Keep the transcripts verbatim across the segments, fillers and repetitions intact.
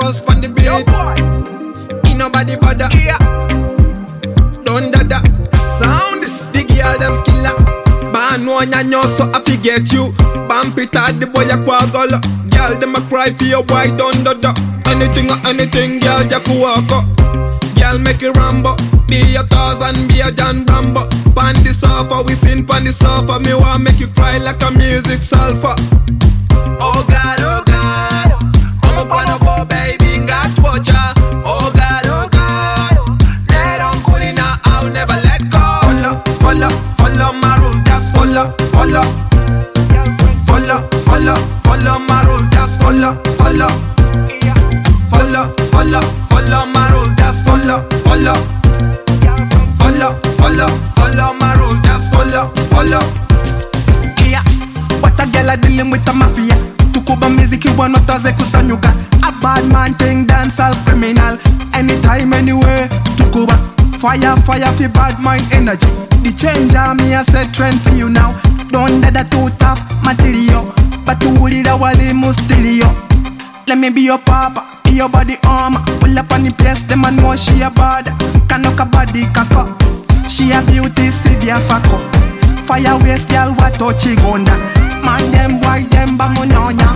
bounce on the beat. Yo boy, Ain't nobody bother. yeah. Don't dada. Sound. The girl them skiller. Ban one and you so I forget you. Bump it at the boy a quaggle. Girl them a cry for your white don't dada. Anything or anything, girl you could walk up. Girl make it rambo. Be a Tarzan, be a John Rambo. Pan the sofa, we sing pan the sofa. Me want make you cry like a music sulfur. Oh God, oh God, I'm up wanna go baby, got to watch ya. Oh God, oh God, let on cool in her, I'll never let go. Follow, follow, follow my rule, just follow, follow. Follow, follow, follow my rule, just follow, follow. Follow, follow, follow my rule, just follow, follow. Follow, follow, follow my rule, just follow, follow. Yeah, what a girl a dealing with a mafia. Tukuba music you want not as a kusanyuka. A bad man thing, dancehall criminal. Anytime, anywhere, Tukuba. Fire, fire for bad mind energy. The change on me I said trend for you now. Don't let that too tough material. But to hold it a wally mustilio. Let me be your papa, be your body armor. Pull up on the place, them and know she a bad. Can knock a body cock up. She a beauty, severe fuck up. Fire waste girl, what touch she gonda. Man them boy them bamunonya.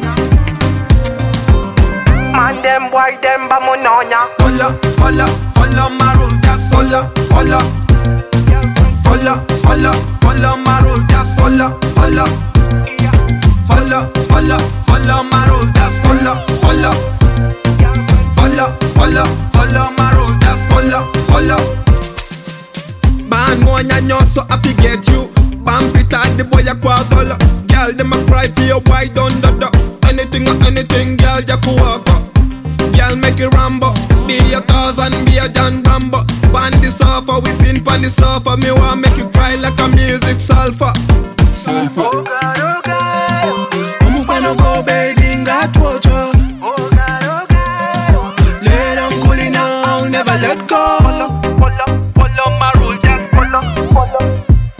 Man them boy them bamunonya. Follow, follow, follow my rule, just follow, follow. Follow, follow, follow my rule, just follow, follow. Follow, follow, follow my rule, just follow, follow. Follow, follow, follow my rule, just follow, follow. Ban one and you so I forget you. Bump it at the boy a quaggle. Girl them a cry for your white don't dada. Anything or anything, girl you could walk up. Girl make it rambo. Be a Tarzan, be a John Rambo. Pan the sofa, we sing pan the sofa. Me want make you cry like a music sulfur. Sulfur. Oh God, oh God. I'm up and go baby, got watch her. Oh God, oh God. Let them cool it now, never let go. Follow, follow, follow my rule, just follow, follow.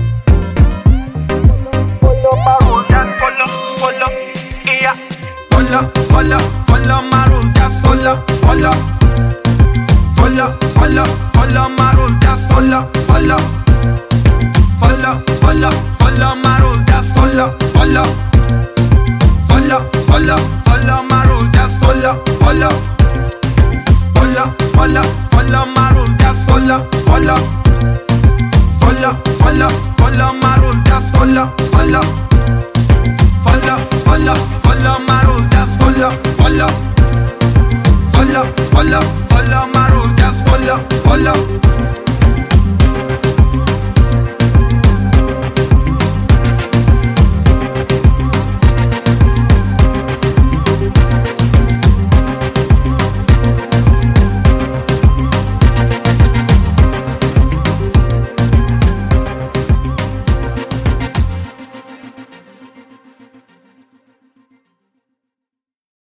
Follow my rule, just follow, follow. Yeah. Follow, follow, follow my rule, just follow, follow. Follow, follow, follow my rule, just follow, follow. Follow, follow, follow my rule, just follow, follow. Follow, follow, follow my rule, just follow, follow. Follow, follow, follow my rule, just follow, follow. Follow, follow, follow my rule, just follow, follow. Follow, follow, follow my rule, just follow, follow. Follow, follow, follow my rule, just follow, follow.